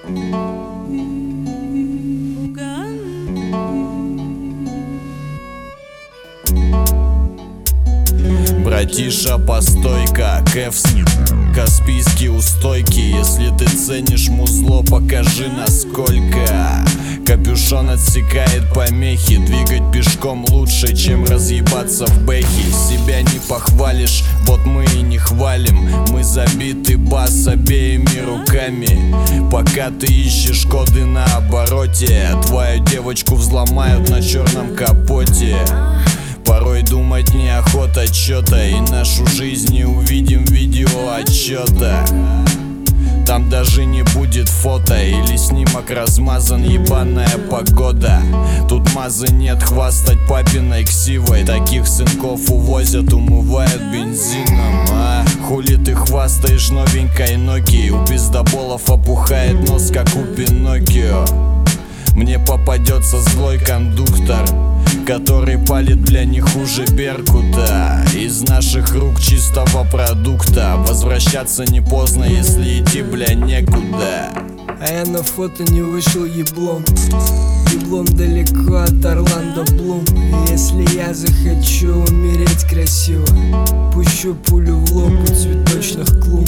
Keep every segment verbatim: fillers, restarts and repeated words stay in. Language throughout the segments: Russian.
Братиша, постой-ка, кэфс Каспийский у стойки. Если ты ценишь музло, покажи насколько. Капюшон отсекает помехи. Двигать пешком лучше, чем разъебаться в бэхе. Себя не похвалишь, вот мы и не хвалим. Мы забиты бас обеими руками. Пока ты ищешь коды на обороте, твою девочку взломают на черном капоте. Порой думать неохота чё-то, и нашу жизнь не увидим в видеоотчётах. Там даже не будет фото, или снимок размазан, ебаная погода. Тут мазы нет, хвастать папиной ксивой. Таких сынков увозят, умывают бензином. А хули ты хвастаешь новенькой Nokia? У пиздоболов опухает нос, как у Пиноккио. Мне попадется злой кондуктор, который палит, бля, не хуже Беркута. Из наших рук чистого продукта. Возвращаться не поздно, если идти, бля, некуда. А я на фото не вышел еблом. Еблом далеко от Орландо Блум. И если я захочу умереть красиво, пущу пулю в лоб у цветочных клумб.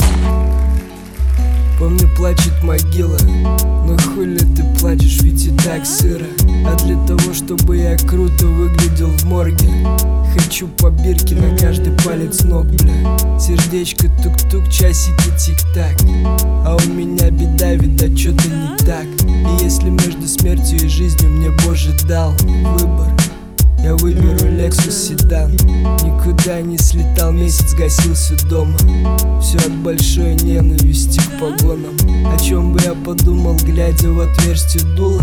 По мне плачет могила, но хули ты плачешь, ведь и так сыро. А для того, чтобы я круто выглядел в морге, хочу по бирке на каждый палец ног, бля. Сердечко тук-тук, часики тик-так. А у меня беда, видать, что-то не так. И если между смертью и жизнью мне Боже дал выбор, я выберу Lexus седан. Никуда не слетал, месяц гасился дома. Все от большой ненависти к погонам. О чем бы я подумал, глядя в отверстие дула?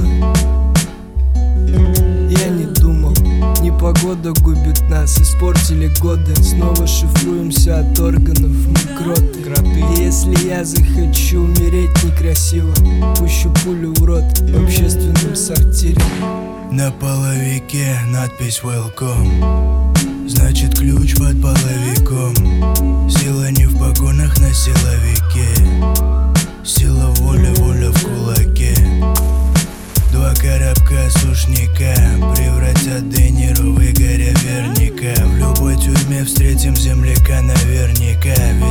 Я не думал. Непогода губит нас, испортили годы. Снова шифруемся от органов, мы кроты. И если я захочу умереть некрасиво, пущу пулю в рот в общественном сортире. На половике надпись welcome, значит ключ под половиком. Сила не в погонах на силовике, сила воли, воля в кулаке. Два коробка сушника превратят Дениру в Игоря Верника. В любой тюрьме встретим земляка наверняка.